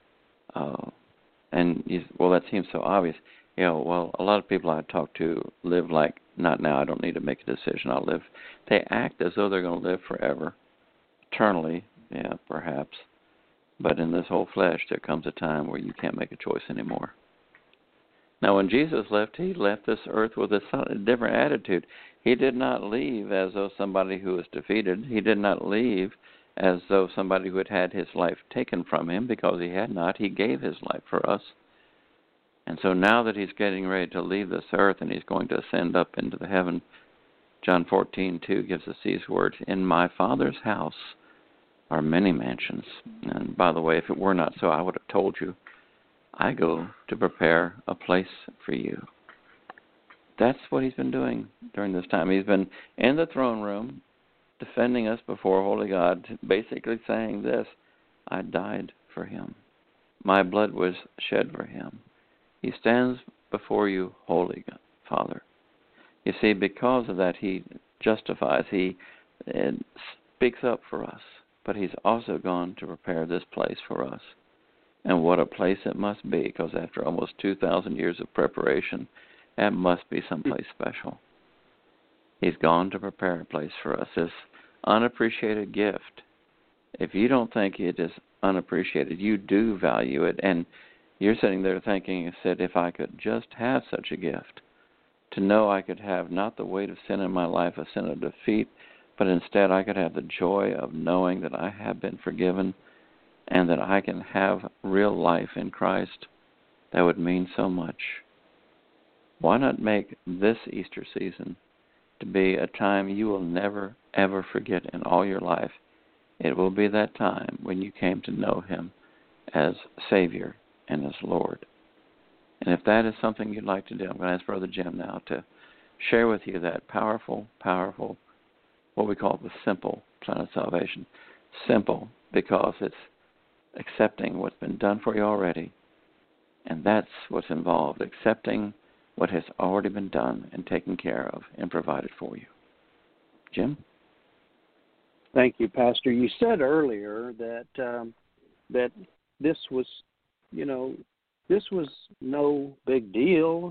That seems so obvious. A lot of people I talk to live like, not now, I don't need to make a decision, I'll live. They act as though they're going to live forever, eternally, perhaps. But in this whole flesh, there comes a time where you can't make a choice anymore. Now, when Jesus left, he left this earth with a different attitude. He did not leave as though somebody who was defeated. He did not leave as though somebody who had had his life taken from him, because he had not. He gave his life for us. And so now that he's getting ready to leave this earth and he's going to ascend up into the heaven, John 14:2 gives us these words, "In my Father's house are many mansions." And by the way, if it were not so, I would have told you, I go to prepare a place for you. That's what he's been doing during this time. He's been in the throne room, defending us before Holy God, basically saying this, I died for him. My blood was shed for him. He stands before you, Holy God, Father. You see, because of that, he justifies, he speaks up for us, but he's also gone to prepare this place for us. And what a place it must be, because after almost 2,000 years of preparation, that must be someplace special. He's gone to prepare a place for us, this unappreciated gift. If you don't think it is unappreciated, you do value it, and you're sitting there thinking, if I could just have such a gift, to know I could have not the weight of sin in my life, a sin of defeat, but instead I could have the joy of knowing that I have been forgiven and that I can have real life in Christ, that would mean so much. Why not make this Easter season to be a time you will never, ever forget in all your life? It will be that time when you came to know him as Savior and as Lord. And if that is something you'd like to do, I'm going to ask Brother Jim now to share with you that powerful, what we call the simple plan of salvation. Simple because it's accepting what's been done for you already. And that's what's involved, accepting what has already been done and taken care of and provided for you. Jim? Thank you, Pastor. You said earlier that that this was, this was no big deal.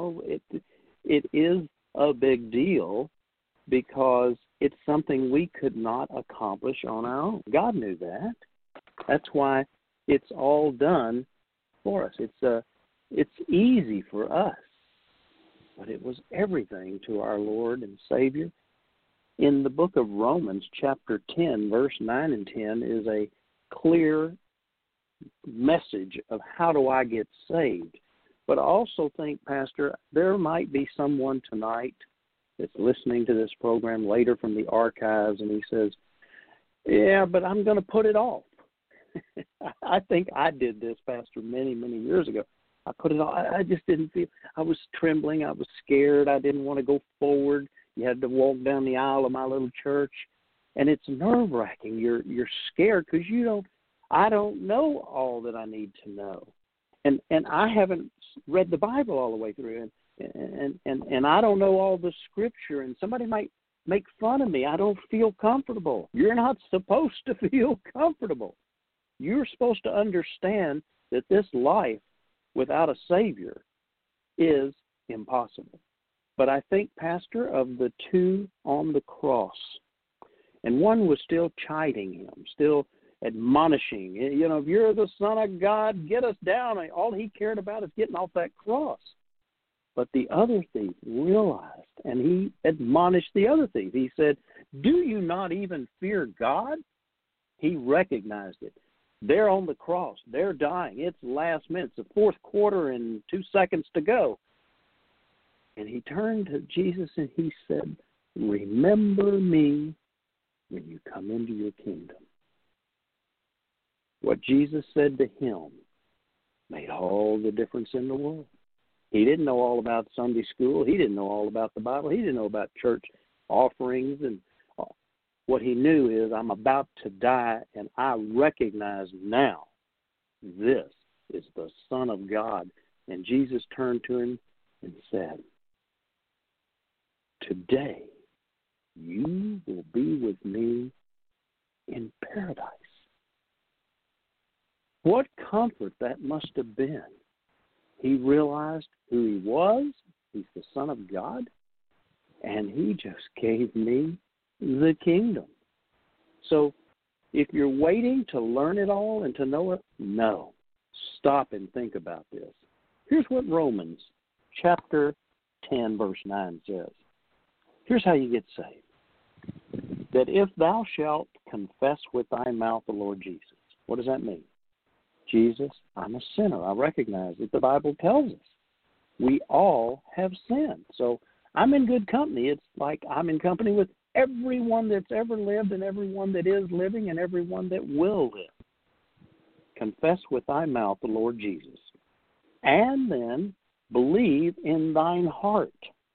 It is a big deal because it's something we could not accomplish on our own. God knew that. That's why it's all done for us. It's easy for us, but it was everything to our Lord and Savior. In the book of Romans, chapter 10, verse 9 and 10, is a clear message of how do I get saved. But I also think, Pastor, there might be someone tonight that's listening to this program later from the archives, and he says, yeah, but I'm going to put it off. I think I did this, Pastor, many, many years ago. I put it off. I just didn't feel, I was trembling. I was scared. I didn't want to go forward. You had to walk down the aisle of my little church, and it's nerve-wracking. You're scared because I don't know all that I need to know, and I haven't read the Bible all the way through, and I don't know all the Scripture. And somebody might make fun of me. I don't feel comfortable. You're not supposed to feel comfortable. You're supposed to understand that this life without a Savior is impossible. But I think, Pastor, of the two on the cross, and one was still chiding him, still admonishing, you know, if you're the Son of God, get us down. All he cared about is getting off that cross. But the other thief realized, and he admonished the other thief. He said, do you not even fear God? He recognized it. They're on the cross. They're dying. It's last minute. It's the fourth quarter and 2 seconds to go. And he turned to Jesus and he said, remember me when you come into your kingdom. What Jesus said to him made all the difference in the world. He didn't know all about Sunday school. He didn't know all about the Bible. He didn't know about church offerings. And what he knew is, I'm about to die, and I recognize now this is the Son of God. And Jesus turned to him and said, today you will be with me in paradise. What comfort that must have been. He realized who he was. He's the Son of God. And he just gave me the kingdom. So if you're waiting to learn it all and to know it, no. Stop and think about this. Here's what Romans chapter 10, verse 9 says. Here's how you get saved. That if thou shalt confess with thy mouth the Lord Jesus. What does that mean? Jesus, I'm a sinner. I recognize it. The Bible tells us we all have sinned. So I'm in good company. It's like I'm in company with everyone that's ever lived and everyone that is living and everyone that will live. Confess with thy mouth the Lord Jesus, and then believe in thine heart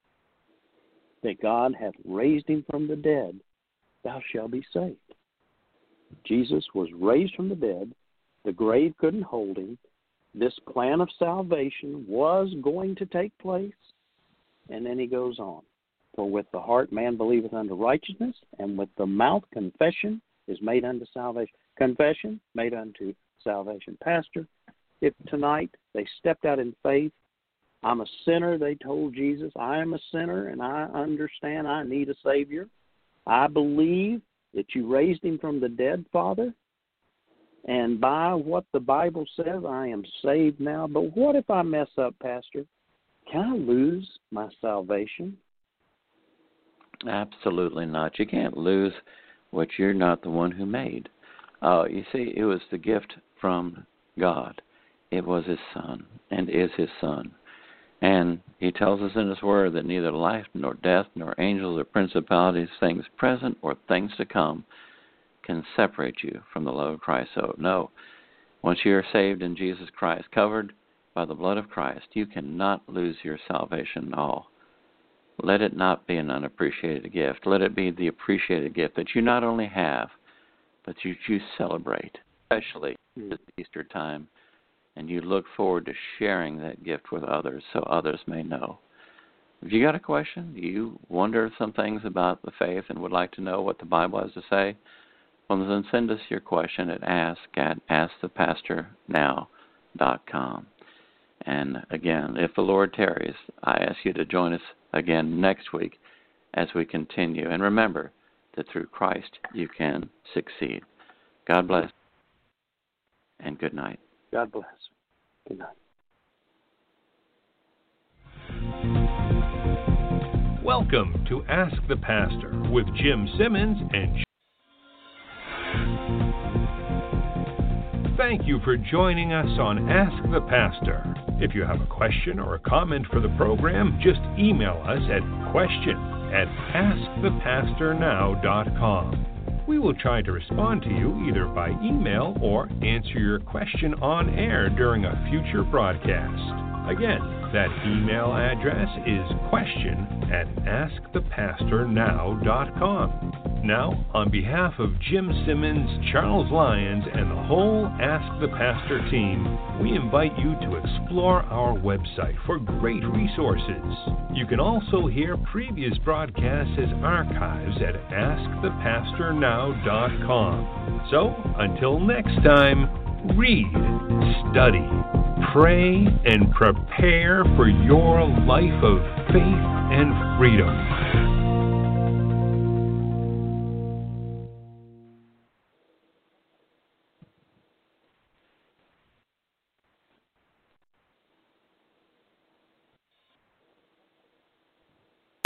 that God hath raised him from the dead, thou shalt be saved. Jesus was raised from the dead. The grave couldn't hold him. This plan of salvation was going to take place. And then he goes on. For with the heart man believeth unto righteousness, and with the mouth confession is made unto salvation. Confession made unto salvation. Pastor, if tonight they stepped out in faith, I'm a sinner, they told Jesus, I am a sinner, and I understand I need a Savior. I believe that you raised him from the dead, Father. And by what the Bible says, I am saved now. But what if I mess up, Pastor? Can I lose my salvation? Absolutely not. You can't lose what you're not the one who made. You see, it was the gift from God. It was his Son and is his Son. And he tells us in his word that neither life nor death nor angels or principalities, things present or things to come, can separate you from the love of Christ. So, no, once you're saved in Jesus Christ, covered by the blood of Christ, you cannot lose your salvation at all. Let it not be an unappreciated gift. Let it be the appreciated gift that you not only have, but you celebrate, especially at Easter time, and you look forward to sharing that gift with others so others may know. If you got a question, you wonder some things about the faith and would like to know what the Bible has to say, well, then send us your question at askthepastornow.com. And again, if the Lord tarries, I ask you to join us again next week as we continue. And remember that through Christ you can succeed. God bless and good night. God bless. Good night. Welcome to Ask the Pastor with Jim Simmons and Thank you for joining us on Ask the Pastor. If you have a question or a comment for the program, just email us at question@askthepastornow.com. We will try to respond to you either by email or answer your question on air during a future broadcast. Again, that email address is question@askthepastornow.com. Now, on behalf of Jim Simmons, Charles Lyons, and the whole Ask the Pastor team, we invite you to explore our website for great resources. You can also hear previous broadcasts as archives at AskThePastorNow.com. So, until next time, read, study, pray, and prepare for your life of faith and freedom.